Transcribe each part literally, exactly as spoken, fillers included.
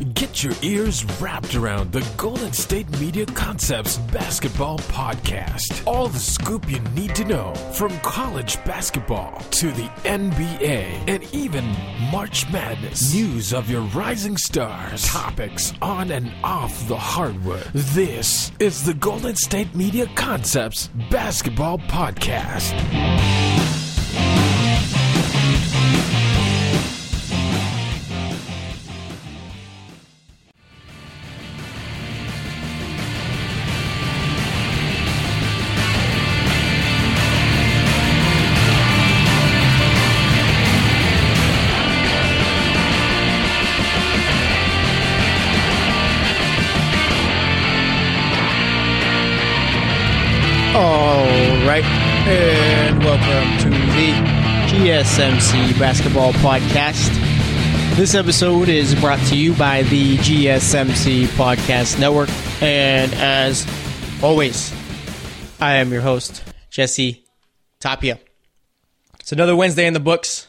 Get your ears wrapped around the Golden State Media Concepts Basketball Podcast. All the scoop you need to know from college basketball to the N B A and even March Madness. News of your rising stars. Topics on and off the hardwood. This is the Golden State Media Concepts Basketball Podcast. Alright, and welcome to the G S M C Basketball Podcast. This episode is brought to you by the G S M C Podcast Network, and as always, I am your host, Jesse Tapia. It's another Wednesday in the books.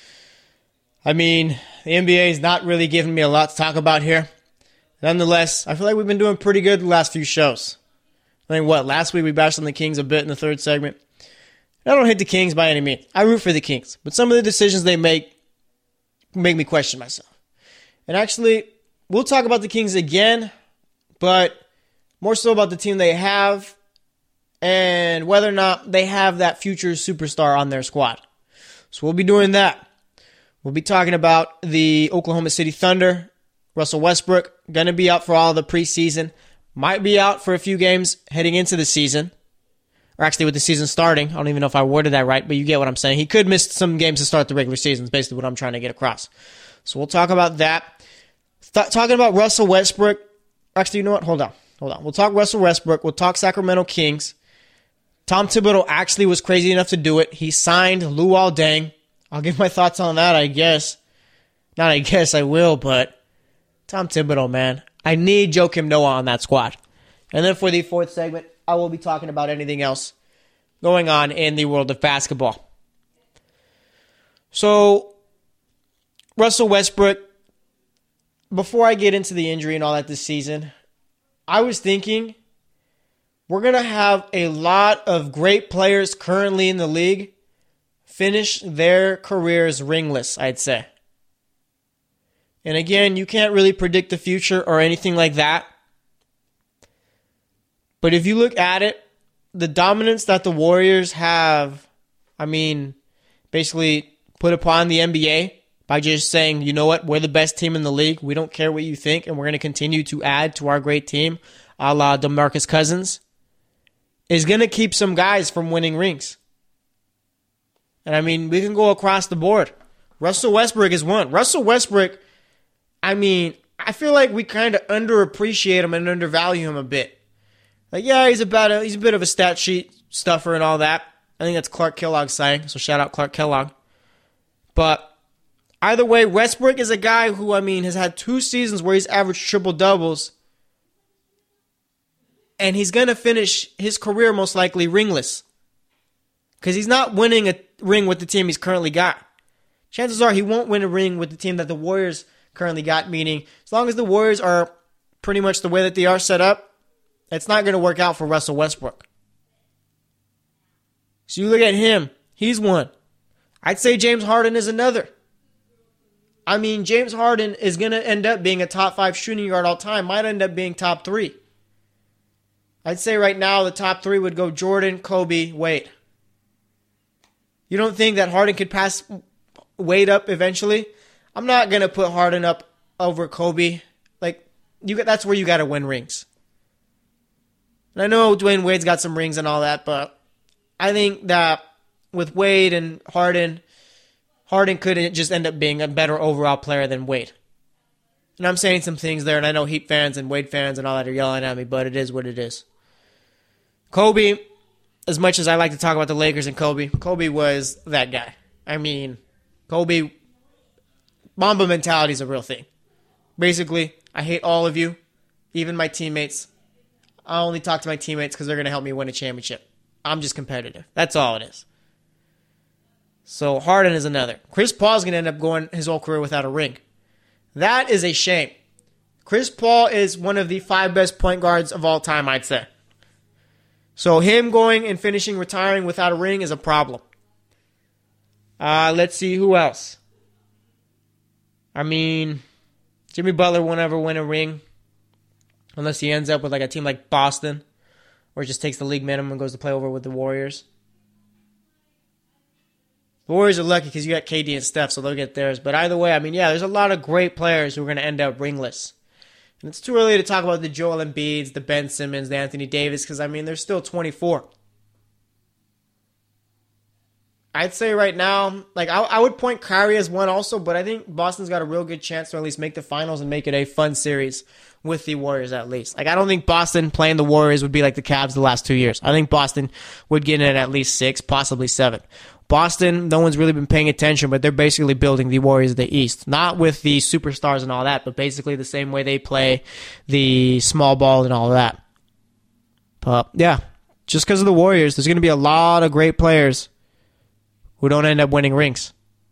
I mean, the N B A is not really giving me a lot to talk about here. Nonetheless, I feel like we've been doing pretty good the last few shows. I think, what, last week we bashed on the Kings a bit in the third segment. I don't hate the Kings by any means. I root for the Kings. But some of the decisions they make make me question myself. And actually, we'll talk about the Kings again, but more so about the team they have and whether or not they have that future superstar on their squad. So we'll be doing that. We'll be talking about the Oklahoma City Thunder. Russell Westbrook, going to be out for all the preseason. Might be out for a few games heading into the season. Or actually with the season starting. I don't even know if I worded that right, but you get what I'm saying. He could miss some games to start the regular season is basically what I'm trying to get across. So we'll talk about that. Th- talking about Russell Westbrook. Actually, you know what? Hold on. Hold on. We'll talk Russell Westbrook. We'll talk Sacramento Kings. Tom Thibodeau actually was crazy enough to do it. He signed Luol Deng. I'll give my thoughts on that, I guess. Not I guess, I will, but Tom Thibodeau, man. I need Joakim Noah on that squad. And then for the fourth segment, I will be talking about anything else going on in the world of basketball. So, Russell Westbrook, before I get into the injury and all that this season, I was thinking we're going to have a lot of great players currently in the league finish their careers ringless, I'd say. And again, you can't really predict the future or anything like that. But if you look at it, the dominance that the Warriors have, I mean, basically put upon the N B A by just saying, you know what, we're the best team in the league. We don't care what you think, and we're going to continue to add to our great team, a la DeMarcus Cousins, is going to keep some guys from winning rings. And I mean, we can go across the board. Russell Westbrook is one. Russell Westbrook, I mean, I feel like we kind of underappreciate him and undervalue him a bit. Like, yeah, he's about a, he's a bit of a stat sheet stuffer and all that. I think that's Clark Kellogg's saying, so shout out Clark Kellogg. But either way, Westbrook is a guy who, I mean, has had two seasons where he's averaged triple-doubles, and he's going to finish his career most likely ringless because he's not winning a ring with the team he's currently got. Chances are he won't win a ring with the team that the Warriors currently got, meaning as long as the Warriors are pretty much the way that they are set up, it's not going to work out for Russell Westbrook. So you look at him, he's one. I'd say James Harden is another. I mean, James Harden is going to end up being a top five shooting guard all time, might end up being top three. I'd say right now the top three would go Jordan, Kobe, Wade. You don't think that Harden could pass Wade up eventually? I'm not going to put Harden up over Kobe. Like, you got, that's where you got to win rings. And I know Dwayne Wade's got some rings and all that, but I think that with Wade and Harden, Harden could just end up being a better overall player than Wade. And I'm saying some things there, and I know Heat fans and Wade fans and all that are yelling at me, but it is what it is. Kobe, as much as I like to talk about the Lakers and Kobe, Kobe was that guy. I mean, Kobe, Mamba mentality is a real thing. Basically, I hate all of you, even my teammates. I only talk to my teammates because they're going to help me win a championship. I'm just competitive. That's all it is. So Harden is another. Chris Paul's going to end up going his whole career without a ring. That is a shame. Chris Paul is one of the five best point guards of all time, I'd say. So him going and finishing retiring without a ring is a problem. Uh, let's see who else. I mean, Jimmy Butler won't ever win a ring unless he ends up with like a team like Boston, or just takes the league minimum and goes to play over with the Warriors. The Warriors are lucky because you got K D and Steph, so they'll get theirs. But either way, I mean, yeah, there's a lot of great players who are going to end up ringless. And it's too early to talk about the Joel Embiids, the Ben Simmons, the Anthony Davis, because, I mean, they're still twenty-four. I'd say right now, like, I, I would point Kyrie as one also, but I think Boston's got a real good chance to at least make the finals and make it a fun series with the Warriors at least. Like, I don't think Boston playing the Warriors would be like the Cavs the last two years. I think Boston would get in at least six, possibly seven. Boston, no one's really been paying attention, but they're basically building the Warriors of the East. Not with the superstars and all that, but basically the same way they play the small ball and all that. But, yeah, just because of the Warriors, there's going to be a lot of great players who don't end up winning rings.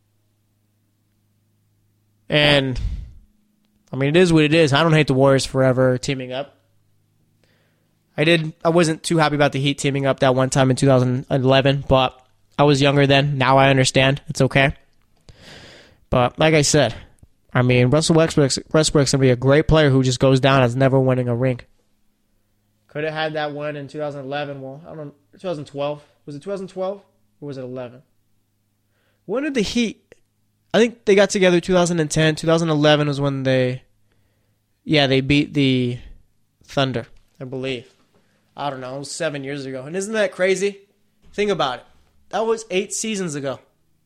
And, I mean, it is what it is. I don't hate the Warriors forever teaming up. I did. I wasn't too happy about the Heat teaming up that one time in two thousand eleven, but I was younger then. Now I understand. It's okay. But, like I said, I mean, Russell Westbrook's, Westbrook's going to be a great player who just goes down as never winning a ring. Could have had that one in two thousand eleven. Well, I don't know. twenty twelve. Was it twenty twelve? Or was it eleven? When did the Heat... I think they got together two thousand ten. two thousand eleven was when they... Yeah, they beat the Thunder, I believe. I don't know. It was seven years ago. And isn't that crazy? Think about it. That was eight seasons ago.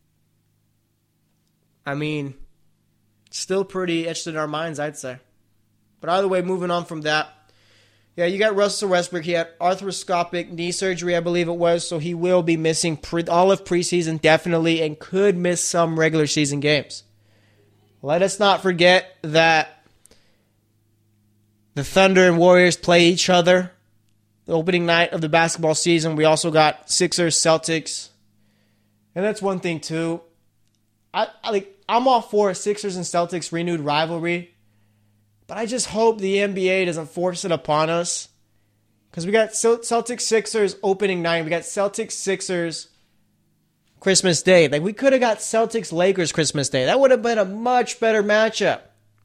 I mean, still pretty etched in our minds, I'd say. But either way, moving on from that. Yeah, you got Russell Westbrook. He had arthroscopic knee surgery, I believe it was, so he will be missing pre- all of preseason definitely and could miss some regular season games. Let us not forget that the Thunder and Warriors play each other the opening night of the basketball season. We also got Sixers, Celtics, and that's one thing too. I, I like I'm all for a Sixers and Celtics renewed rivalry. But I just hope the N B A doesn't force it upon us. Because we got Celtics Sixers opening night. We got Celtics Sixers Christmas Day. Like, we could have got Celtics Lakers Christmas Day. That would have been a much better matchup.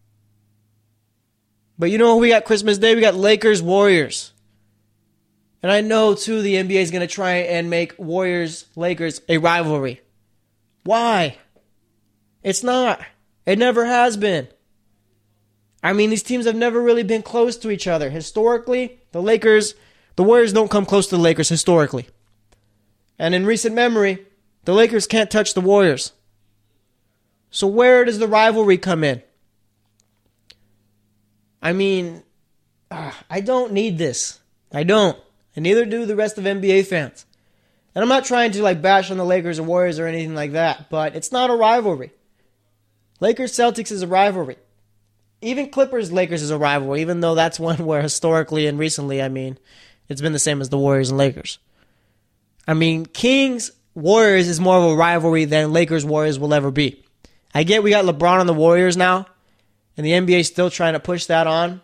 But you know who we got Christmas Day? We got Lakers Warriors. And I know, too, the N B A is going to try and make Warriors Lakers a rivalry. Why? It's not. It never has been. I mean, these teams have never really been close to each other. Historically, the Lakers, the Warriors don't come close to the Lakers historically. And in recent memory, the Lakers can't touch the Warriors. So where does the rivalry come in? I mean, uh, I don't need this. I don't. And neither do the rest of N B A fans. And I'm not trying to like bash on the Lakers or Warriors or anything like that, but it's not a rivalry. Lakers-Celtics is a rivalry. Even Clippers-Lakers is a rivalry, even though that's one where historically and recently, I mean, it's been the same as the Warriors and Lakers. I mean, Kings-Warriors is more of a rivalry than Lakers-Warriors will ever be. I get we got LeBron on the Warriors now, and the N B A is still trying to push that on.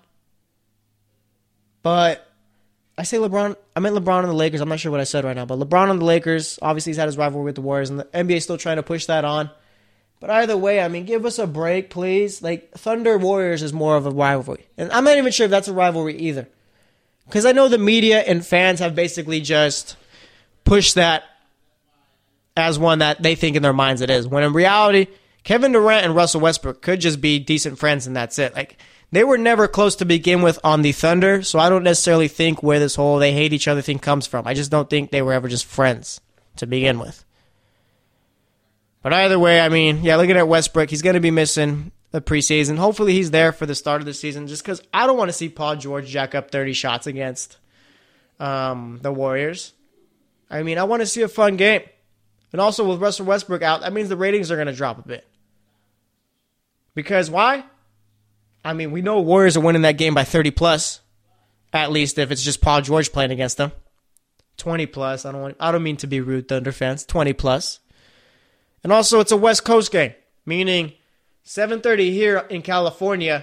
But I say LeBron, I meant LeBron on the Lakers. I'm not sure what I said right now, but LeBron on the Lakers, obviously he's had his rivalry with the Warriors, and the N B A is still trying to push that on. But either way, I mean, give us a break, please. Like, Thunder Warriors is more of a rivalry. And I'm not even sure if that's a rivalry either. Because I know the media and fans have basically just pushed that as one that they think in their minds it is. When in reality, Kevin Durant and Russell Westbrook could just be decent friends and that's it. Like, they were never close to begin with on the Thunder, so I don't necessarily think where this whole they hate each other thing comes from. I just don't think they were ever just friends to begin with. But either way, I mean, yeah, looking at Westbrook, he's going to be missing the preseason. Hopefully he's there for the start of the season just because I don't want to see Paul George jack up thirty shots against um, the Warriors. I mean, I want to see a fun game. And also with Russell Westbrook out, that means the ratings are going to drop a bit. Because why? I mean, we know Warriors are winning that game by thirty plus, at least if it's just Paul George playing against them. twenty plus. I don't want, I don't mean to be rude, Thunder fans. twenty plus. And also, it's a West Coast game, meaning seven thirty here in California,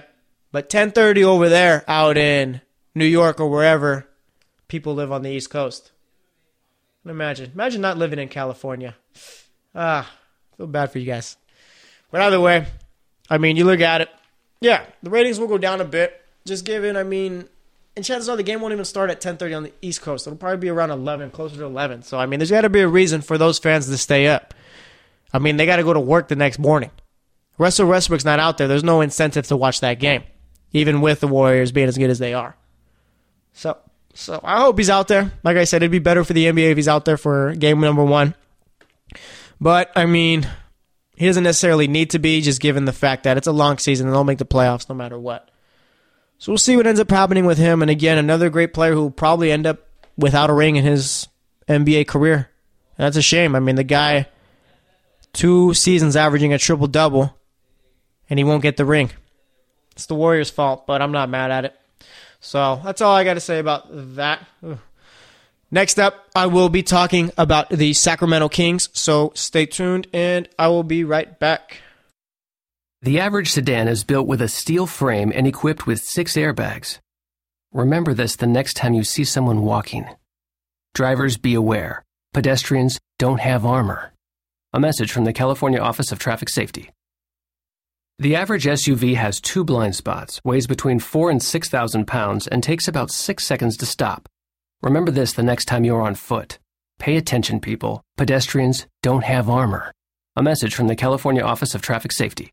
But ten thirty over there out in New York or wherever people live on the East Coast. Imagine. Imagine not living in California. Ah, I feel bad for you guys. But either way, I mean, you look at it. Yeah, the ratings will go down a bit. Just given, I mean, and chances are the game won't even start at ten thirty on the East Coast. It'll probably be around eleven, closer to eleven. So, I mean, there's got to be a reason for those fans to stay up. I mean, they got to go to work the next morning. Russell Westbrook's not out there. There's no incentive to watch that game, even with the Warriors being as good as they are. So, so I hope he's out there. Like I said, it'd be better for the N B A if he's out there for game number one. But, I mean, he doesn't necessarily need to be, just given the fact that it's a long season and they'll make the playoffs no matter what. So we'll see what ends up happening with him. And again, another great player who will probably end up without a ring in his N B A career. And that's a shame. I mean, the guy, two seasons averaging a triple-double, and he won't get the ring. It's the Warriors' fault, but I'm not mad at it. So that's all I got to say about that. Ugh. Next up, I will be talking about the Sacramento Kings, so stay tuned, and I will be right back. The average sedan is built with a steel frame and equipped with six airbags. Remember this the next time you see someone walking. Drivers, be aware. Pedestrians don't have armor. A message from the California Office of Traffic Safety. The average S U V has two blind spots, weighs between four and six thousand pounds, and takes about six seconds to stop. Remember this the next time you're on foot. Pay attention, people. Pedestrians don't have armor. A message from the California Office of Traffic Safety.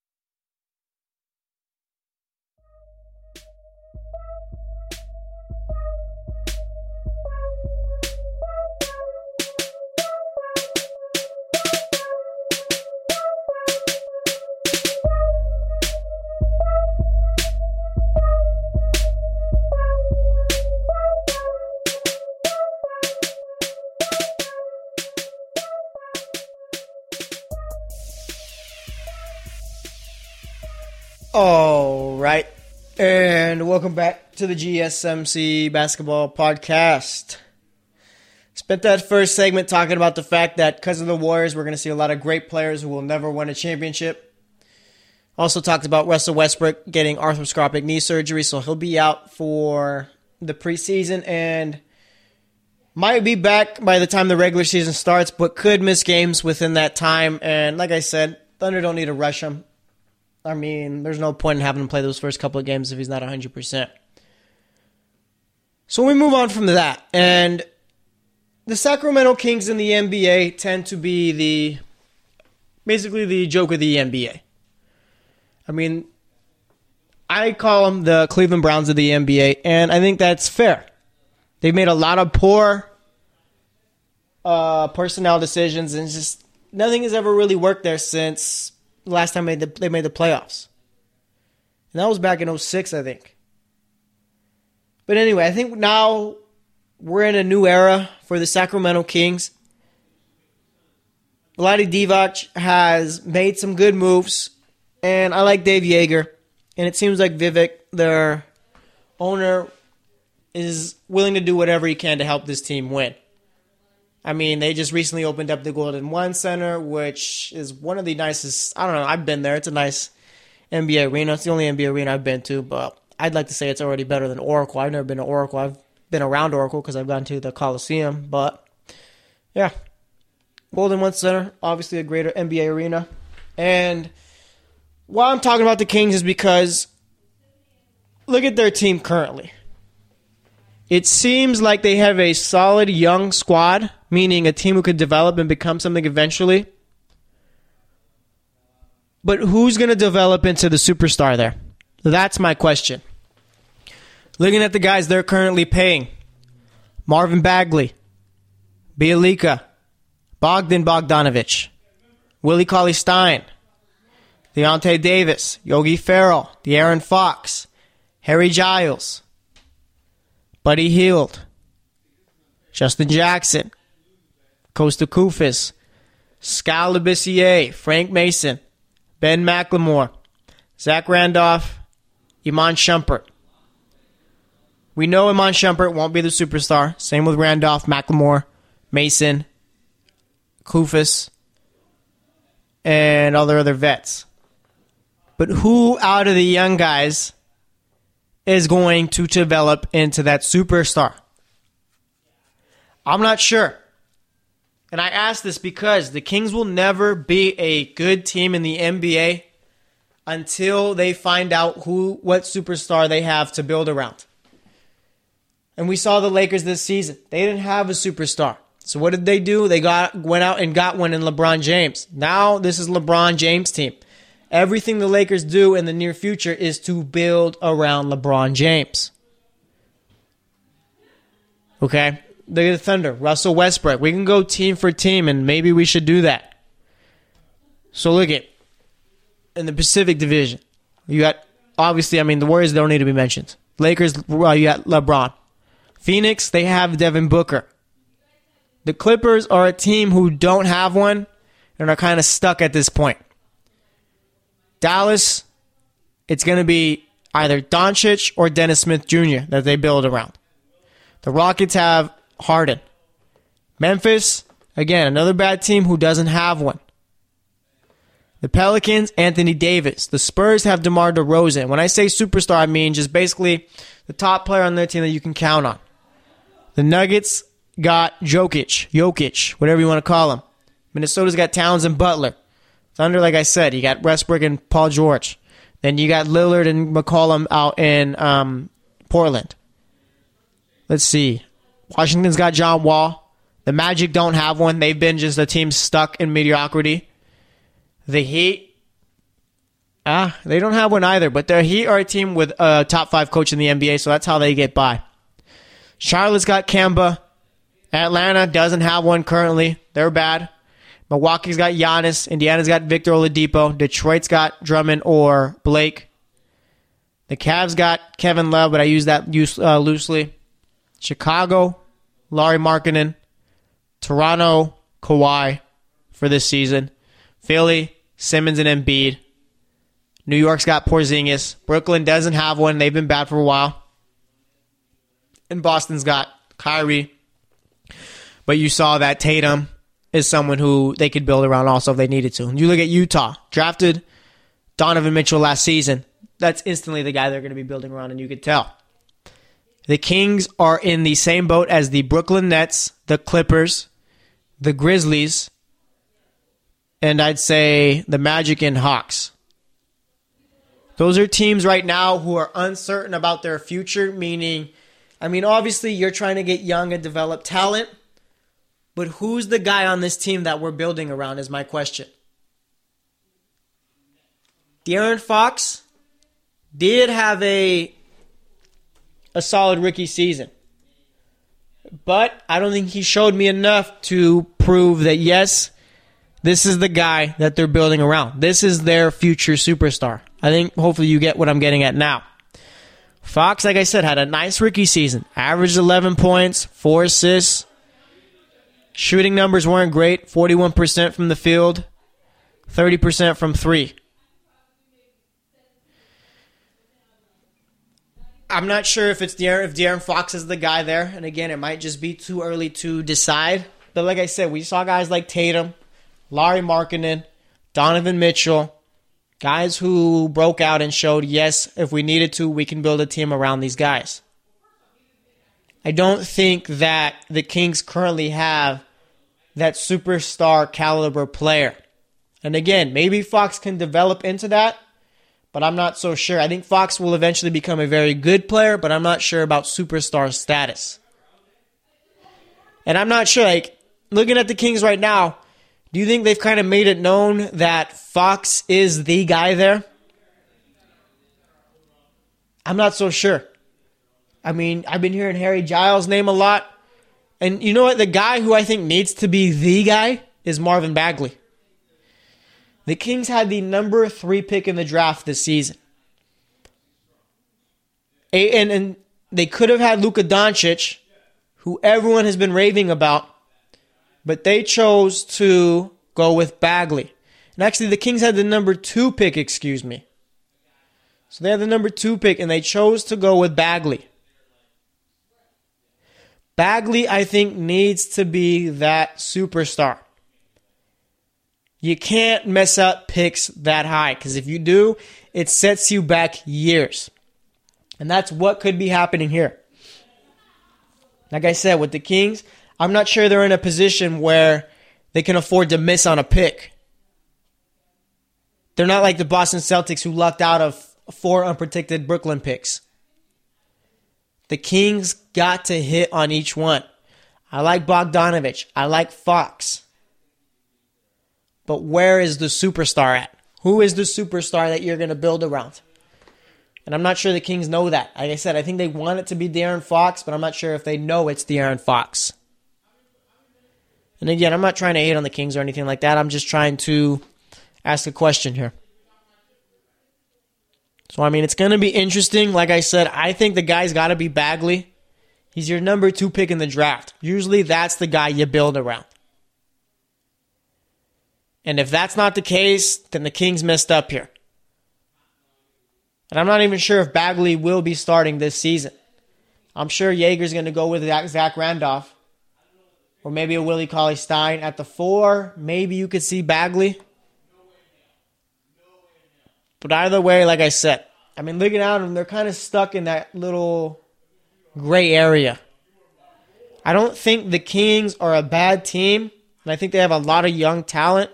All right, and welcome back to the G S M C Basketball Podcast. Spent that first segment talking about the fact that because of the Warriors, we're going to see a lot of great players who will never win a championship. Also talked about Russell Westbrook getting arthroscopic knee surgery, so he'll be out for the preseason and might be back by the time the regular season starts, but could miss games within that time. And like I said, Thunder don't need to rush him. I mean, there's no point in having him play those first couple of games if he's not one hundred percent. So we move on from that. And the Sacramento Kings in the N B A tend to be the, basically the joke of the N B A. I mean, I call them the Cleveland Browns of the N B A, and I think that's fair. They've made a lot of poor uh, personnel decisions, and just nothing has ever really worked there since the last time they made the, they made the playoffs. And that was back in oh six, I think. But anyway, I think now we're in a new era for the Sacramento Kings. Vlade Divac has made some good moves, and I like Dave Yeager. And it seems like Vivek, their owner, is willing to do whatever he can to help this team win. I mean, they just recently opened up the Golden One Center, which is one of the nicest. I don't know. I've been there. It's a nice N B A arena. It's the only N B A arena I've been to, but I'd like to say it's already better than Oracle. I've never been to Oracle. I've been around Oracle because I've gone to the Coliseum, but yeah. Golden One Center, obviously a greater N B A arena. And why I'm talking about the Kings is because look at their team currently. It seems like they have a solid young squad, meaning a team who could develop and become something eventually. But who's going to develop into the superstar there? That's my question. Looking at the guys they're currently paying. Marvin Bagley, Bjelica, Bogdan Bogdanovic, Willie Cauley-Stein, Deontay Davis, Yogi Ferrell, De'Aaron Fox, Harry Giles, Buddy Hield, Justin Jackson, Kosta Koufis, Skal Labissiere, Frank Mason, Ben McLemore, Zach Randolph, Iman Shumpert. We know Iman Shumpert won't be the superstar. Same with Randolph, McLemore, Mason, Koufis, and all their other vets. But who out of the young guys is going to develop into that superstar? I'm not sure. And I ask this because the Kings will never be a good team in the N B A until they find out who, what superstar they have to build around. And we saw the Lakers this season. They didn't have a superstar. So what did they do? They got went out and got one in LeBron James. Now this is LeBron James' team. Everything the Lakers do in the near future is to build around LeBron James. Okay? Look at the Thunder. Russell Westbrook. We can go team for team, and maybe we should do that. So look at in the Pacific Division. You got, obviously, I mean, the Warriors don't need to be mentioned. Lakers, well, you got LeBron. Phoenix, they have Devin Booker. The Clippers are a team who don't have one and are kind of stuck at this point. Dallas, it's going to be either Doncic or Dennis Smith Junior that they build around. The Rockets have Harden. Memphis, again, another bad team who doesn't have one. The Pelicans, Anthony Davis. The Spurs have DeMar DeRozan. When I say superstar, I mean just basically the top player on their team that you can count on. The Nuggets got Jokic, Jokic, whatever you want to call him. Minnesota's got Towns and Butler. Thunder, like I said, you got Westbrook and Paul George. Then you got Lillard and McCollum out in um, Portland. Let's see. Washington's got John Wall. The Magic don't have one. They've been just a team stuck in mediocrity. The Heat, ah, they don't have one either, but the Heat are a team with a top five coach in the N B A, so that's how they get by. Charlotte's got Kemba. Atlanta doesn't have one currently. They're bad. Milwaukee's got Giannis. Indiana's got Victor Oladipo. Detroit's got Drummond or Blake. The Cavs got Kevin Love, but I use that use, uh, loosely. Chicago, Lauri Markkanen. Toronto, Kawhi for this season. Philly, Simmons and Embiid. New York's got Porzingis. Brooklyn doesn't have one. They've been bad for a while. And Boston's got Kyrie. But you saw that Tatum is someone who they could build around also if they needed to. And you look at Utah. Drafted Donovan Mitchell last season. That's instantly the guy they're going to be building around, and you could tell. The Kings are in the same boat as the Brooklyn Nets, the Clippers, the Grizzlies, and I'd say the Magic and Hawks. Those are teams right now who are uncertain about their future, meaning, I mean, obviously you're trying to get young and develop talent, but who's the guy on this team that we're building around is my question. De'Aaron Fox did have a, a solid rookie season, but I don't think he showed me enough to prove that, yes, this is the guy that they're building around. This is their future superstar. I think hopefully you get what I'm getting at now. Fox, like I said, had a nice rookie season. Averaged eleven points, four assists. Shooting numbers weren't great. forty-one percent from the field, thirty percent from three. I'm not sure if it's De'Aaron, if De'Aaron Fox is the guy there. And again, it might just be too early to decide. But like I said, we saw guys like Tatum, Lauri Markkanen, Donovan Mitchell, guys who broke out and showed, yes, if we needed to, we can build a team around these guys. I don't think that the Kings currently have that superstar caliber player. And again, maybe Fox can develop into that, but I'm not so sure. I think Fox will eventually become a very good player, but I'm not sure about superstar status. And I'm not sure, like, looking at the Kings right now, do you think they've kind of made it known that Fox is the guy there? I'm not so sure. I mean, I've been hearing Harry Giles' name a lot. And you know what? The guy who I think needs to be the guy is Marvin Bagley. The Kings had the number three pick in the draft this season. And, and they could have had Luka Doncic, who everyone has been raving about, but they chose to go with Bagley. And actually, the Kings had the number two pick, excuse me. So they had the number two pick, and they chose to go with Bagley. Bagley, I think, needs to be that superstar. You can't mess up picks that high, because if you do, it sets you back years. And that's what could be happening here. Like I said, with the Kings, I'm not sure they're in a position where they can afford to miss on a pick. They're not like the Boston Celtics who lucked out of four unprotected Brooklyn picks. The Kings got to hit on each one. I like Bogdanovich. I like Fox. But where is the superstar at? Who is the superstar that you're going to build around? And I'm not sure the Kings know that. Like I said, I think they want it to be De'Aaron Fox, but I'm not sure if they know it's De'Aaron Fox. And again, I'm not trying to hate on the Kings or anything like that. I'm just trying to ask a question here. So, I mean, it's going to be interesting. Like I said, I think the guy's got to be Bagley. He's your number two pick in the draft. Usually that's the guy you build around. And if that's not the case, then the Kings messed up here. And I'm not even sure if Bagley will be starting this season. I'm sure Jaeger's going to go with Zach Randolph. Or maybe a Willie Cauley-Stein at the four. Maybe you could see Bagley. But either way, like I said, I mean, looking at them, they're kind of stuck in that little gray area. I don't think the Kings are a bad team, and I think they have a lot of young talent.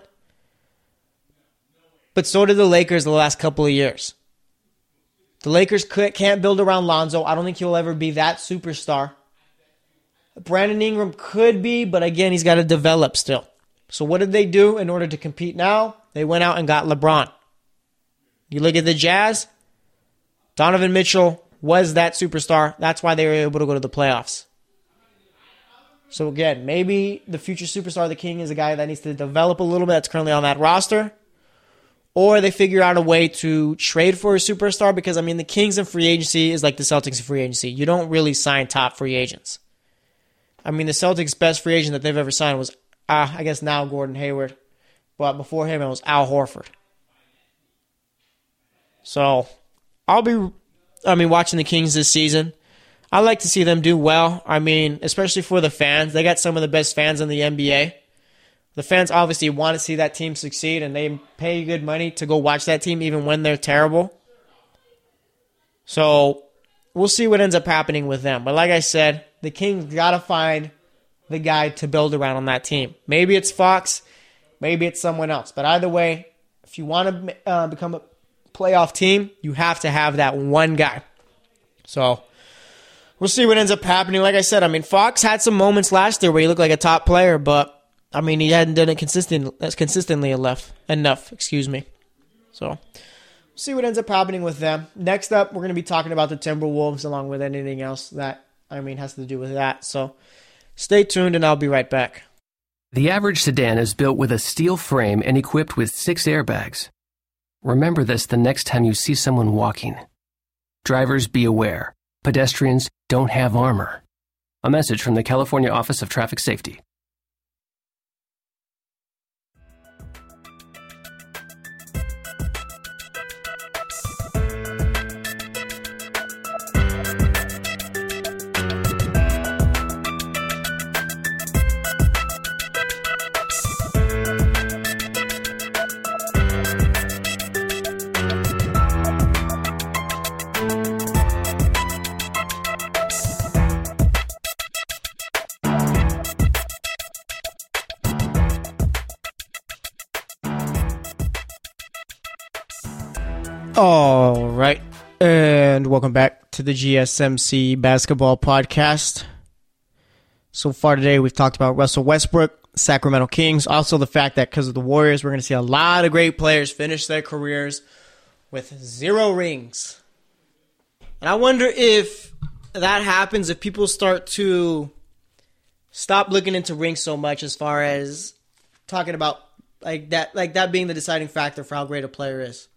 But so did the Lakers the last couple of years. The Lakers could, can't build around Lonzo. I don't think he'll ever be that superstar. Brandon Ingram could be, but again, he's got to develop still. So what did they do in order to compete now? They went out and got LeBron. You look at the Jazz, Donovan Mitchell was that superstar. That's why they were able to go to the playoffs. So again, maybe the future superstar of the King is a guy that needs to develop a little bit that's currently on that roster. Or they figure out a way to trade for a superstar because, I mean, the Kings in free agency is like the Celtics in free agency. You don't really sign top free agents. I mean, the Celtics' best free agent that they've ever signed was, uh, I guess now Gordon Hayward. But before him, it was Al Horford. So, I'll be, I mean, watching the Kings this season. I like to see them do well. I mean, especially for the fans. They got some of the best fans in the N B A. The fans obviously want to see that team succeed, and they pay good money to go watch that team even when they're terrible. So, we'll see what ends up happening with them. But like I said, the Kings got to find the guy to build around on that team. Maybe it's Fox. Maybe it's someone else. But either way, if you want to uh, become a playoff team, you have to have that one guy. So, we'll see what ends up happening. Like I said, I mean, Fox had some moments last year where he looked like a top player, but I mean, he hadn't done it consistent, as consistently enough, enough, excuse me. So, we'll see what ends up happening with them. Next up, we're going to be talking about the Timberwolves along with anything else that, I mean, has to do with that. So, stay tuned and I'll be right back. The average sedan is built with a steel frame and equipped with six airbags. Remember this the next time you see someone walking. Drivers, be aware. Pedestrians don't have armor. A message from the California Office of Traffic Safety. All right, and welcome back to the G S M C Basketball Podcast. So far today, we've talked about Russell Westbrook, Sacramento Kings, also the fact that because of the Warriors, we're going to see a lot of great players finish their careers with zero rings. And I wonder if that happens, if people start to stop looking into rings so much as far as talking about like that, like that being the deciding factor for how great a player is.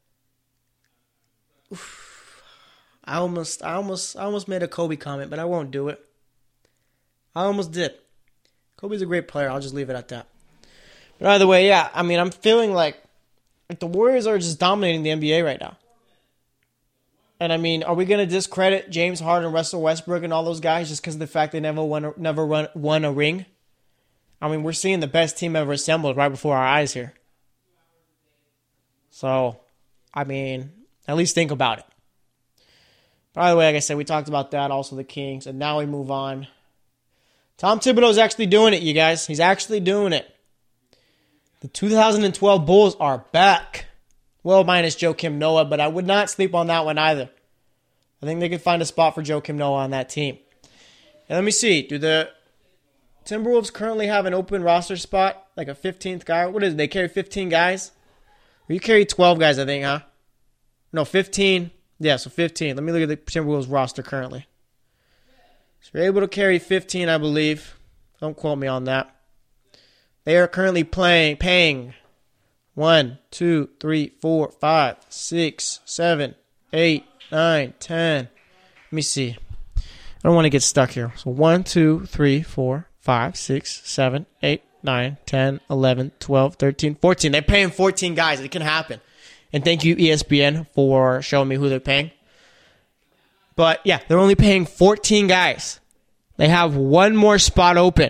I almost, I almost, I almost made a Kobe comment, but I won't do it. I almost did. Kobe's a great player. I'll just leave it at that. But either way, yeah. I mean, I'm feeling like, like the Warriors are just dominating the N B A right now. And I mean, are we going to discredit James Harden, Russell Westbrook, and all those guys just because of the fact they never won, a, never run, won a ring? I mean, we're seeing the best team ever assembled right before our eyes here. So, I mean, at least think about it. By the way, like I said, we talked about that, also the Kings, and now we move on. Tom Thibodeau's actually doing it, you guys. He's actually doing it. The two thousand twelve Bulls are back. Well, minus Joakim Noah, but I would not sleep on that one either. I think they could find a spot for Joakim Noah on that team. And let me see. Do the Timberwolves currently have an open roster spot? Like a fifteenth guy? What is it? They carry fifteen guys? Or you carry twelve guys, I think, huh? No, fifteen. Yeah, so fifteen. Let me look at the Timberwolves roster currently. So you're able to carry fifteen, I believe. Don't quote me on that. They are currently playing, paying one, two, three, four, five, six, seven, eight, nine, ten. Let me see. I don't want to get stuck here. So one, two, three, four, five, six, seven, eight, nine, ten, eleven, twelve, thirteen, fourteen. They're paying fourteen guys. It can happen. And thank you, E S P N, for showing me who they're paying. But, yeah, they're only paying fourteen guys. They have one more spot open.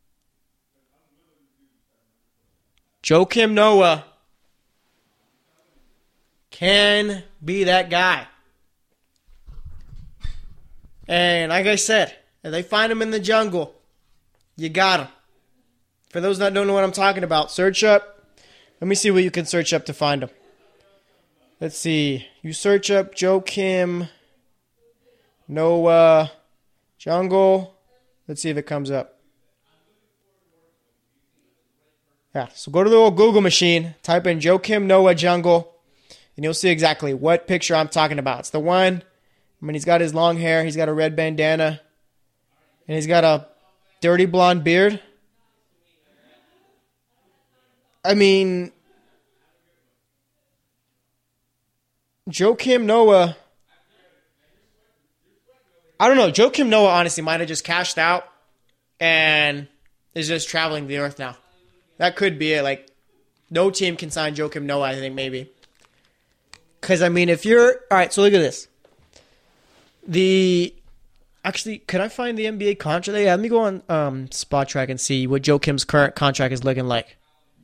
Joakim Noah can be that guy. And like I said, if they find him in the jungle, you got him. For those that don't know what I'm talking about, search up. Let me see what you can search up to find him. Let's see. You search up Joakim Noah jungle. Let's see if it comes up. Yeah, so go to the old Google machine, type in Joakim Noah jungle, and you'll see exactly what picture I'm talking about. It's the one, I mean, he's got his long hair, he's got a red bandana, and he's got a dirty blonde beard. I mean, Joakim Noah, I don't know, Joakim Noah honestly might have just cashed out and is just traveling the earth now. That could be it. Like, no team can sign Joakim Noah, I think, maybe. Because, I mean, if you're... All right, so look at this. The... Actually, can I find the N B A contract? Yeah, let me go on um, Spot Track and see what Joakim's current contract is looking like.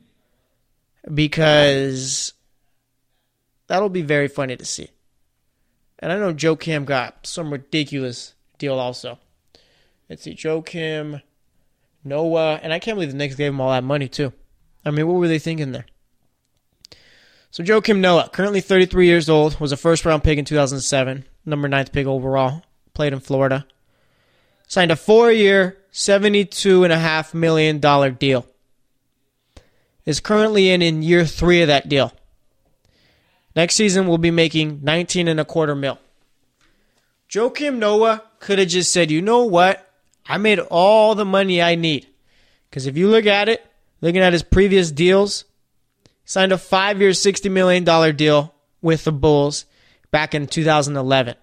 Because that'll be very funny to see. And I know Joakim got some ridiculous deal also. Let's see, Joakim Noah, and I can't believe the Knicks gave him all that money too. I mean, what were they thinking there? So Joakim Noah, currently thirty-three years old, was a first-round pick in two thousand seven, number ninth pick overall, played in Florida. Signed a four-year, seventy-two point five million dollars deal. Is currently in, in year three of that deal. Next season, we'll be making nineteen and a quarter mil. Joakim Noah could have just said, you know what? I made all the money I need. Because if you look at it, looking at his previous deals, signed a five-year, sixty million dollars deal with the Bulls back in two thousand eleven.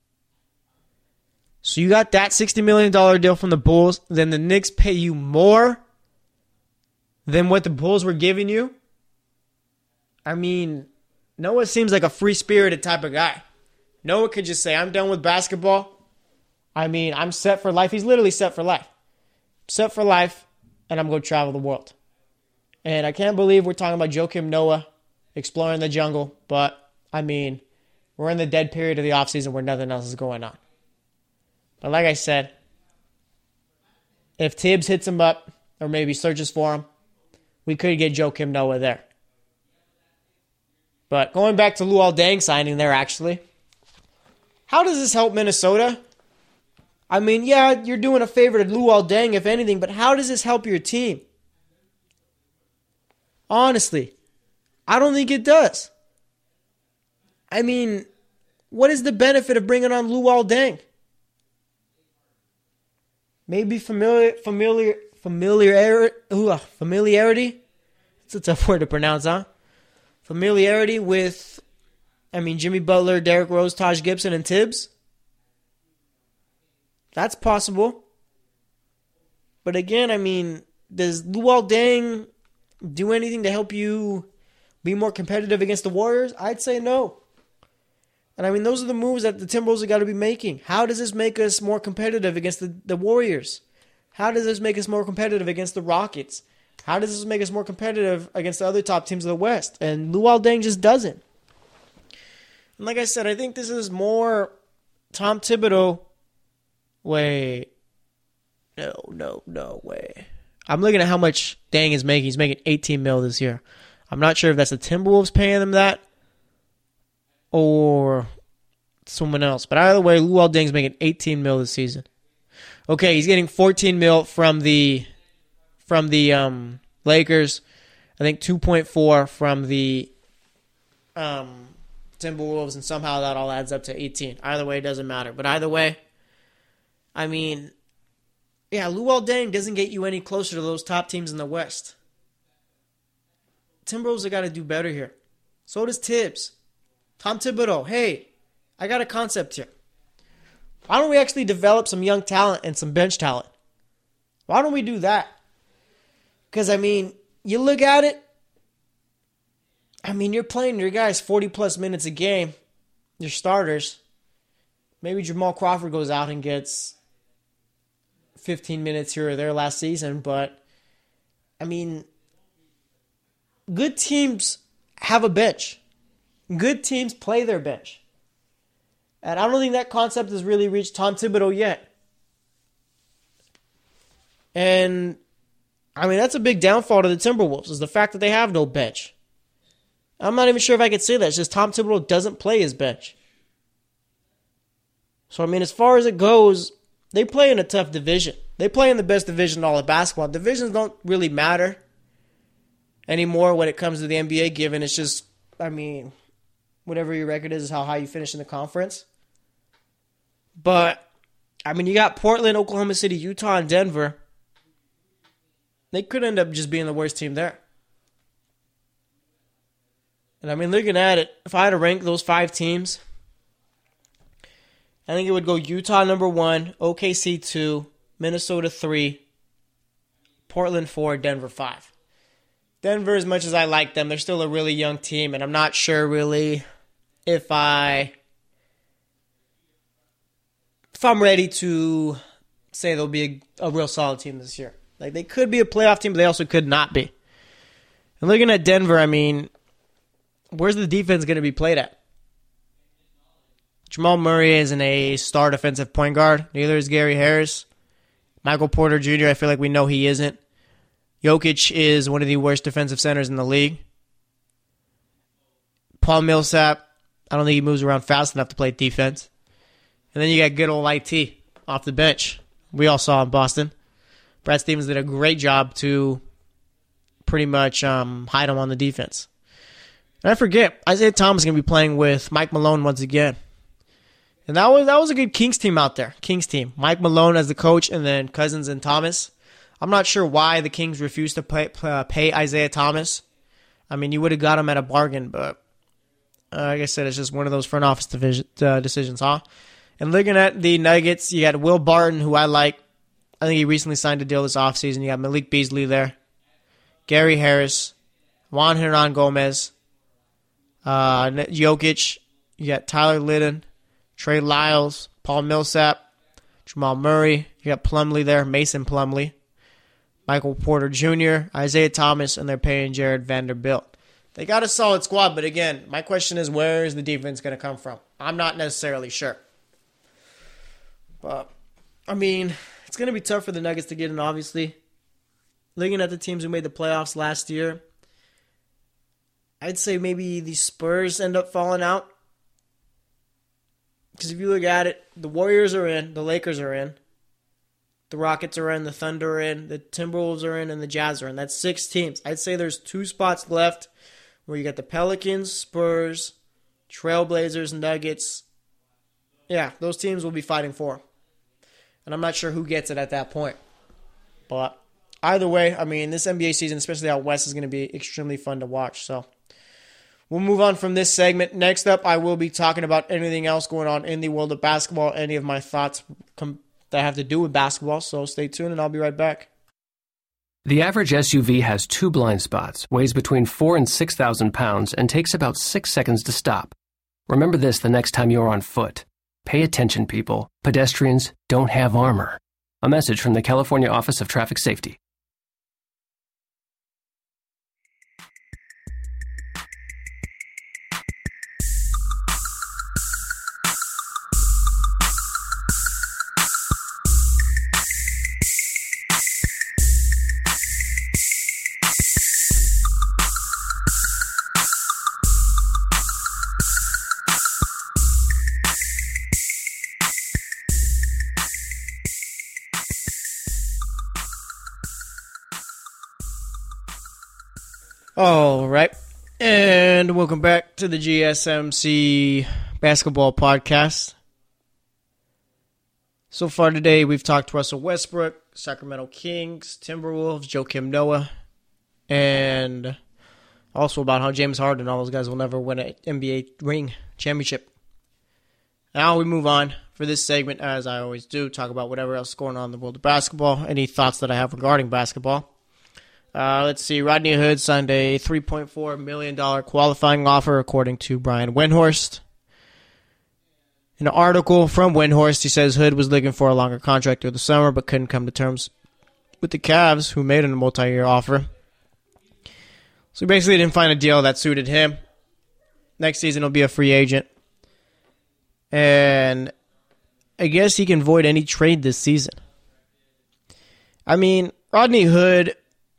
So you got that sixty million dollars deal from the Bulls, then the Knicks pay you more than what the Bulls were giving you? I mean, Noah seems like a free-spirited type of guy. Noah could just say, I'm done with basketball. I mean, I'm set for life. He's literally set for life. Set for life, and I'm going to travel the world. And I can't believe we're talking about Joakim Noah exploring the jungle, but, I mean, we're in the dead period of the offseason where nothing else is going on. But like I said, if Tibbs hits him up, or maybe searches for him, we could get Joakim Noah there. But going back to Luol Deng signing there, actually, how does this help Minnesota? I mean, yeah, you're doing a favor to Luol Deng, if anything, but how does this help your team? Honestly, I don't think it does. I mean, what is the benefit of bringing on Luol Deng? Maybe familiar, familiar, familiar, ooh, familiarity? It's a tough word to pronounce, huh? Familiarity with, I mean, Jimmy Butler, Derrick Rose, Taj Gibson, and Tibbs? That's possible. But again, I mean, does Luol Deng do anything to help you be more competitive against the Warriors? I'd say no. And I mean, those are the moves that the Timberwolves have got to be making. How does this make us more competitive against the, the Warriors? How does this make us more competitive against the Rockets? How does this make us more competitive against the other top teams of the West? And Luol Deng just doesn't. And like I said, I think this is more Tom Thibodeau, wait, no, no, no way. I'm looking at how much Deng is making. He's making eighteen mil this year. I'm not sure if that's the Timberwolves paying him that or someone else. But either way, Luol Deng's making eighteen mil this season. Okay, he's getting fourteen mil from the from the um, Lakers. I think two point four from the um, Timberwolves, and somehow that all adds up to eighteen. Either way, it doesn't matter. But either way, I mean, yeah, Luol Deng doesn't get you any closer to those top teams in the West. Timberwolves have got to do better here. So does Tibbs. Tom Thibodeau, hey, I got a concept here. Why don't we actually develop some young talent and some bench talent? Why don't we do that? Because, I mean, you look at it, I mean, you're playing your guys forty-plus minutes a game, your starters. Maybe Jamal Crawford goes out and gets fifteen minutes here or there last season, but, I mean, good teams have a bench. Good teams play their bench. And I don't think that concept has really reached Tom Thibodeau yet. And, I mean, that's a big downfall to the Timberwolves, is the fact that they have no bench. I'm not even sure if I could say that. It's just Tom Thibodeau doesn't play his bench. So, I mean, as far as it goes, they play in a tough division. They play in the best division in all of basketball. Divisions don't really matter anymore when it comes to the N B A, given it's just, I mean, whatever your record is is how high you finish in the conference. But, I mean, you got Portland, Oklahoma City, Utah, and Denver. They could end up just being the worst team there. And, I mean, looking at it, if I had to rank those five teams, I think it would go Utah number one, O K C two, Minnesota three, Portland four, Denver five. Denver, as much as I like them, they're still a really young team, and I'm not sure really if I if I'm ready to say they'll be a, a real solid team this year. Like, they could be a playoff team, but they also could not be. And looking at Denver, I mean, where's the defense going to be played at? Jamal Murray isn't a star defensive point guard. Neither is Gary Harris. Michael Porter Junior, I feel like we know he isn't. Jokic is one of the worst defensive centers in the league. Paul Millsap, I don't think he moves around fast enough to play defense. And then you got good old I T off the bench. We all saw in Boston. Brad Stevens did a great job to pretty much um, hide him on the defense. And I forget, Isaiah Thomas is going to be playing with Mike Malone once again. And that was that was a good Kings team out there. Kings team. Mike Malone as the coach, and then Cousins and Thomas. I'm not sure why the Kings refused to pay, uh, pay Isaiah Thomas. I mean, you would have got him at a bargain, but uh, like I said, it's just one of those front office division, uh, decisions, huh? And looking at the Nuggets, you got Will Barton, who I like. I think he recently signed a deal this offseason. You got Malik Beasley there. Gary Harris. Juan Hernan Gomez. Uh, Jokic. You got Tyler Lydon. Trey Lyles. Paul Millsap. Jamal Murray. You got Plumlee there. Mason Plumlee. Michael Porter Junior, Isaiah Thomas, and they're paying Jared Vanderbilt. They got a solid squad, but again, my question is, where is the defense going to come from? I'm not necessarily sure. But, I mean, it's going to be tough for the Nuggets to get in, obviously. Looking at the teams who made the playoffs last year, I'd say maybe the Spurs end up falling out. Because if you look at it, the Warriors are in, the Lakers are in. The Rockets are in, the Thunder are in, the Timberwolves are in, and the Jazz are in. That's six teams. I'd say there's two spots left where you got the Pelicans, Spurs, Trailblazers, Nuggets. Yeah, those teams will be fighting for them. And I'm not sure who gets it at that point. But either way, I mean, this N B A season, especially out west, is going to be extremely fun to watch. So we'll move on from this segment. Next up, I will be talking about anything else going on in the world of basketball, any of my thoughts com- that have to do with basketball, so stay tuned and I'll be right back. The average S U V has two blind spots, weighs between four and six thousand pounds, and takes about six seconds to stop. Remember this the next time you're on foot. Pay attention, people. Pedestrians don't have armor. A message from the California Office of Traffic Safety. All right. And welcome back to the G S M C Basketball Podcast. So far today, we've talked Russell Westbrook, Sacramento Kings, Timberwolves, Joakim Noah, and also about how James Harden and all those guys will never win an N B A ring championship. Now we move on for this segment, as I always do, talk about whatever else is going on in the world of basketball, any thoughts that I have regarding basketball. Uh, let's see, Rodney Hood signed a three point four million dollars qualifying offer, according to Brian Windhorst. In an article from Windhorst, he says Hood was looking for a longer contract through the summer, but couldn't come to terms with the Cavs, who made him a multi-year offer. So he basically didn't find a deal that suited him. Next season, he'll be a free agent. And I guess he can void any trade this season. I mean, Rodney Hood...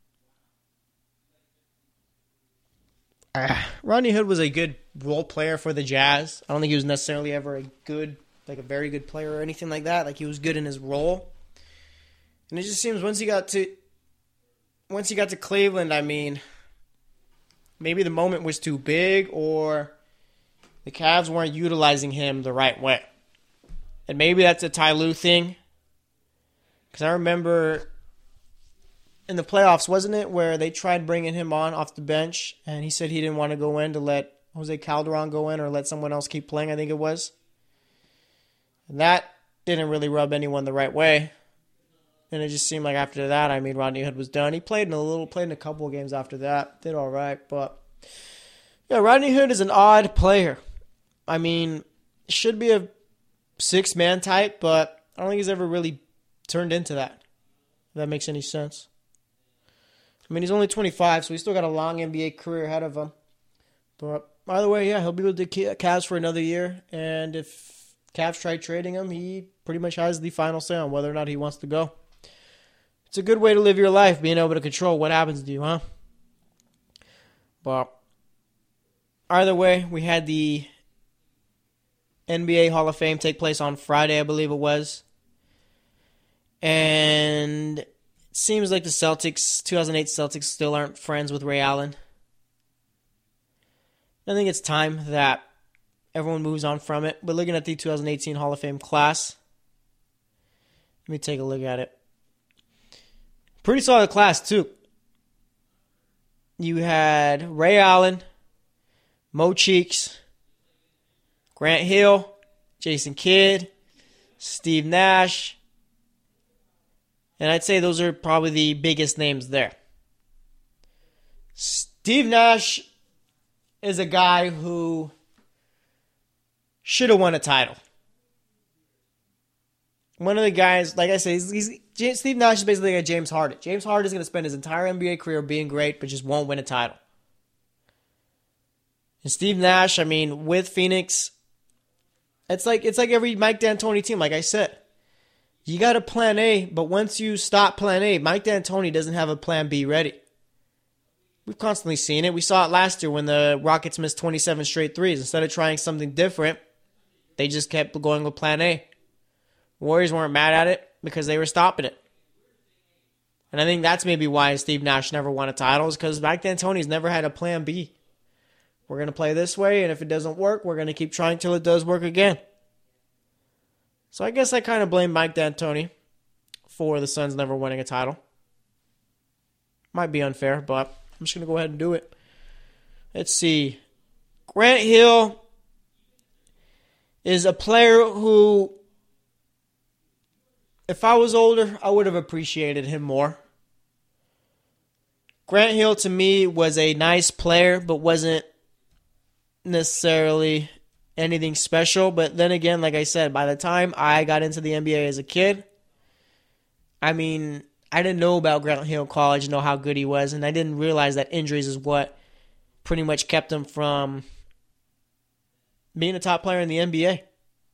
Uh, Rodney Hood was a good role player for the Jazz. I don't think he was necessarily ever a good, like a very good player or anything like that. Like, he was good in his role. And it just seems once he got to, once he got to Cleveland, I mean, maybe the moment was too big, or the Cavs weren't utilizing him the right way. And maybe that's a Ty Lue thing. Because I remember in the playoffs, wasn't it, where they tried bringing him on off the bench, and he said he didn't want to go in to let Jose Calderon go in or let someone else keep playing, I think it was. And that didn't really rub anyone the right way. And it just seemed like after that, I mean, Rodney Hood was done. He played in a little, played in a couple of games after that. Did all right, but yeah, Rodney Hood is an odd player. I mean, should be a six-man type, but I don't think he's ever really turned into that, if that makes any sense. I mean, he's only twenty-five, so he's still got a long N B A career ahead of him. But either way, yeah, he'll be with the Cavs for another year. And if Cavs try trading him, he pretty much has the final say on whether or not he wants to go. It's a good way to live your life, being able to control what happens to you, huh? But either way, we had the N B A Hall of Fame take place on Friday, I believe it was. And it seems like the Celtics, two thousand eight Celtics, still aren't friends with Ray Allen. I think it's time that everyone moves on from it. But looking at the two thousand eighteen Hall of Fame class, let me take a look at it. Pretty solid class, too. You had Ray Allen, Mo Cheeks, Grant Hill, Jason Kidd, Steve Nash. And I'd say those are probably the biggest names there. Steve Nash is a guy who should have won a title. One of the guys, like I said, he's, he's, Steve Nash is basically like a James Harden. James Harden is going to spend his entire N B A career being great, but just won't win a title. And Steve Nash, I mean, with Phoenix, it's like it's like every Mike D'Antoni team, like I said. You got a plan A, but once you stop plan A, Mike D'Antoni doesn't have a plan B ready. We've constantly seen it. We saw it last year when the Rockets missed twenty-seven straight threes. Instead of trying something different, they just kept going with plan A. Warriors weren't mad at it because they were stopping it. And I think that's maybe why Steve Nash never won a title, is because Mike D'Antoni's never had a plan B. We're going to play this way, and if it doesn't work, we're going to keep trying till it does work again. So I guess I kind of blame Mike D'Antoni for the Suns never winning a title. Might be unfair, but I'm just going to go ahead and do it. Let's see. Grant Hill is a player who, if I was older, I would have appreciated him more. Grant Hill, to me, was a nice player, but wasn't necessarily anything special. But then again, like I said, by the time I got into the N B A as a kid, I mean, I didn't know about Grant Hill in college, know how good he was, and I didn't realize that injuries is what pretty much kept him from being a top player in the N B A.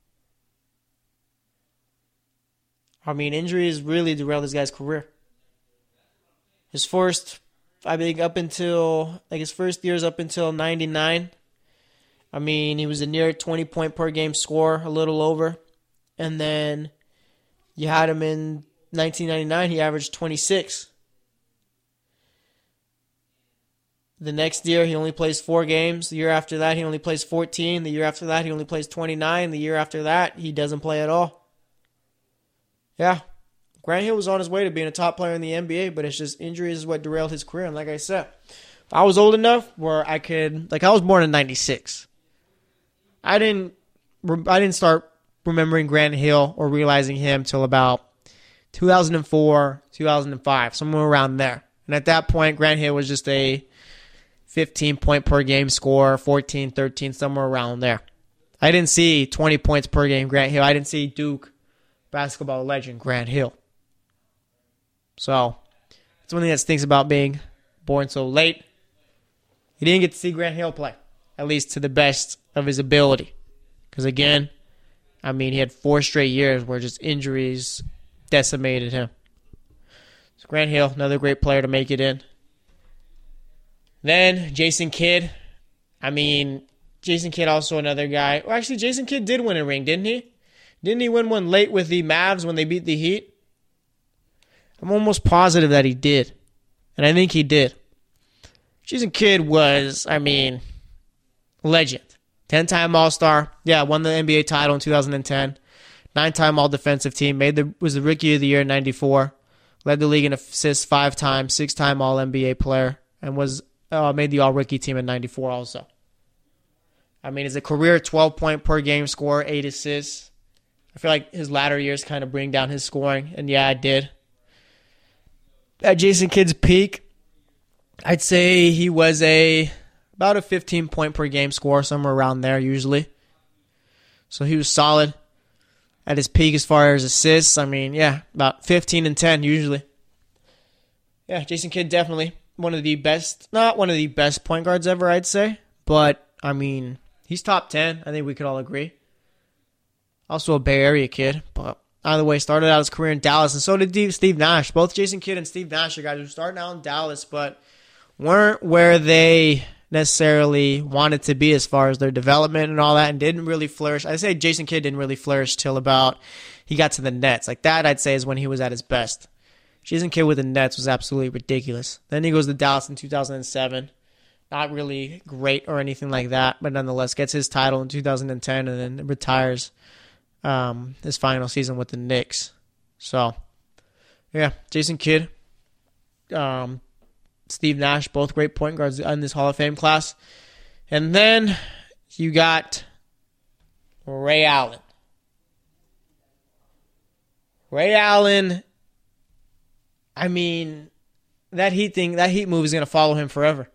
I mean, injuries really derailed this guy's career. His first, I think, up until, like his first years up until ninety-nine, I mean, he was a near twenty point per game scorer, a little over. And then you had him in nineteen ninety-nine, he averaged twenty-six. The next year, he only plays four games. The year after that, he only plays fourteen. The year after that, he only plays twenty-nine. The year after that, he doesn't play at all. Yeah, Grant Hill was on his way to being a top player in the N B A, but it's just injuries is what derailed his career. And like I said, if I was old enough where I could, like I was born in ninety-six. I didn't, I didn't start remembering Grant Hill or realizing him till about two thousand four, two thousand five, somewhere around there. And at that point, Grant Hill was just a fifteen point per game scorer, fourteen, thirteen, somewhere around there. I didn't see twenty points per game Grant Hill. I didn't see Duke basketball legend Grant Hill. So, that's one thing that stinks about being born so late. You didn't get to see Grant Hill play, at least to the best of his ability. Because again, I mean, he had four straight years where just injuries decimated him. So Grant Hill, another great player to make it in. Then Jason Kidd. I mean, Jason Kidd also another guy. Well, actually, Jason Kidd did win a ring, didn't he? Didn't he win one late with the Mavs when they beat the Heat? I'm almost positive that he did. And I think he did. Jason Kidd was, I mean, legend. ten-time All-Star. Yeah, won the N B A title in two thousand ten. Nine-time All-Defensive Team. Made the was the Rookie of the Year in ninety-four. Led the league in assists five times. Six-time All-N B A player. And was uh, made the All-Rookie team in ninety-four also. I mean, he's a career twelve point per game scorer, eight assists. I feel like his latter years kind of bring down his scoring. And yeah, I did. At Jason Kidd's peak, I'd say he was a about a fifteen point per game scorer, somewhere around there usually. So he was solid at his peak as far as assists. I mean, yeah, about fifteen and ten usually. Yeah, Jason Kidd definitely one of the best, not one of the best point guards ever, I'd say. But, I mean, he's top ten. I think we could all agree. Also a Bay Area kid, but either way, started out his career in Dallas, and so did Steve Nash. Both Jason Kidd and Steve Nash are guys who started out in Dallas, but weren't where they necessarily wanted to be as far as their development and all that, and didn't really flourish. I'd say Jason Kidd didn't really flourish till about he got to the Nets. Like that, I'd say, is when he was at his best. Jason Kidd with the Nets was absolutely ridiculous. Then he goes to Dallas in two thousand seven. Not really great or anything like that, but nonetheless gets his title in two thousand ten and then retires um, his final season with the Knicks. So, yeah, Jason Kidd, um, Steve Nash, both great point guards in this Hall of Fame class. And then you got Ray Allen. Ray Allen, I mean, that Heat thing, that Heat move is going to follow him forever.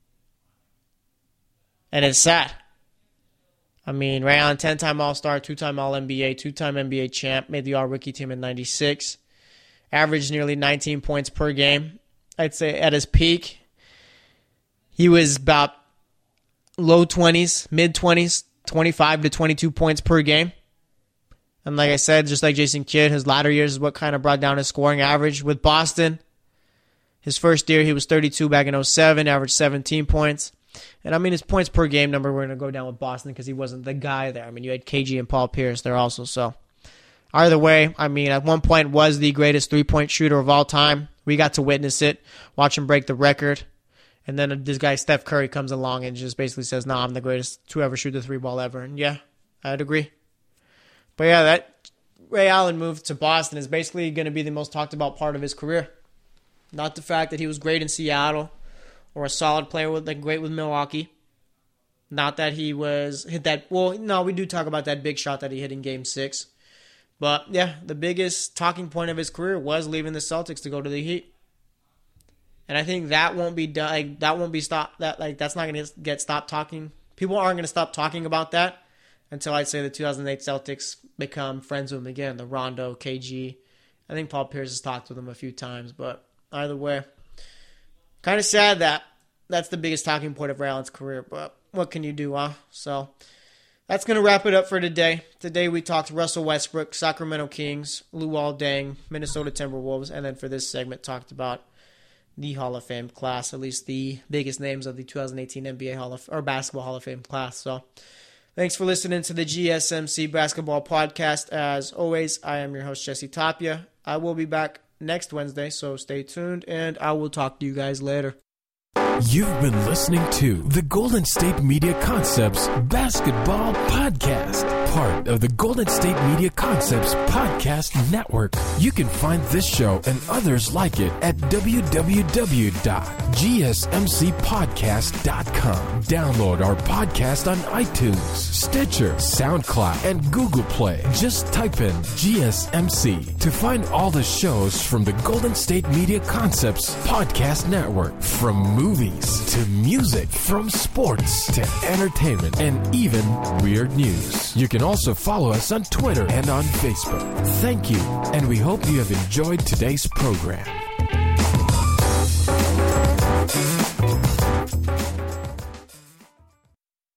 And it's sad. I mean, Ray Allen, ten-time All-Star, two-time All-N B A, two-time N B A champ, made the All-Rookie team in ninety-six. Averaged nearly nineteen points per game. I'd say at his peak, he was about low twenties, mid-twenties, twenty-five to twenty-two points per game. And like I said, just like Jason Kidd, his latter years is what kind of brought down his scoring average. With Boston, his first year, he was thirty-two back in oh seven, averaged seventeen points. And I mean, his points per game number, we're going to go down with Boston because he wasn't the guy there. I mean, you had K G and Paul Pierce there also. So either way, I mean, at one point was the greatest three-point shooter of all time. We got to witness it, watch him break the record. And then this guy, Steph Curry, comes along and just basically says, no, nah, I'm the greatest to ever shoot the three ball ever. And yeah, I'd agree. But yeah, that Ray Allen move to Boston is basically going to be the most talked about part of his career. Not the fact that he was great in Seattle or a solid player with like great with Milwaukee. Not that he was hit that. Well, no, we do talk about that big shot that he hit in Game Six. But yeah, the biggest talking point of his career was leaving the Celtics to go to the Heat. And I think that won't be done. Like, that won't be stopped. That like that's not going to get stopped talking. People aren't going to stop talking about that until I'd say the two thousand eight Celtics become friends with him again. The Rondo, K G. I think Paul Pierce has talked with him a few times, but either way, kind of sad that that's the biggest talking point of Ray Allen's career. But what can you do, huh? So that's going to wrap it up for today. Today we talked Russell Westbrook, Sacramento Kings, Luol Deng, Minnesota Timberwolves, and then for this segment talked about the Hall of Fame class, at least the biggest names of the two thousand eighteen N B A Hall of or Basketball Hall of Fame class. So thanks for listening to the G S M C Basketball Podcast. As always, I am your host, Jesse Tapia. I will be back next Wednesday, so stay tuned, and I will talk to you guys later. You've been listening to the Golden State Media Concepts Basketball Podcast, part of the Golden State Media Concepts Podcast Network. You can find this show and others like it at w w w dot g s m c podcast dot com. Download our podcast on iTunes, Stitcher, SoundCloud, and Google Play. Just type in G S M C to find all the shows from the Golden State Media Concepts Podcast Network. From movies to music, from sports to entertainment, and even weird news. You can also follow us on Twitter and on Facebook. Thank you, and we hope you have enjoyed today's program.